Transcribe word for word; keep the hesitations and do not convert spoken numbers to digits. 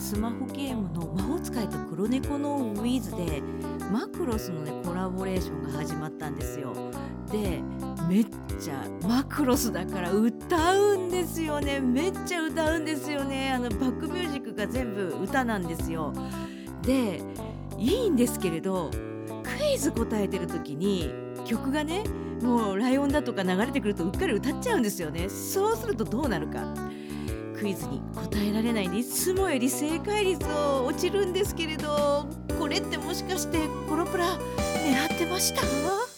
スマホゲームの魔法使いと黒猫のウィズでマクロスのねコラボレーションが始まったんですよ。でめっちゃマクロスだから歌うんですよね。めっちゃ歌うんですよね。あのバックミュージックが全部歌なんですよ。でいいんですけれど、クイズ答えてる時に曲がねもうライオンだとか流れてくるとうっかり歌っちゃうんですよね。そうするとどうなるか、クイズに答えられないんでいつもより正解率を落ちるんですけれど、これってもしかしてコロプラ狙ってました？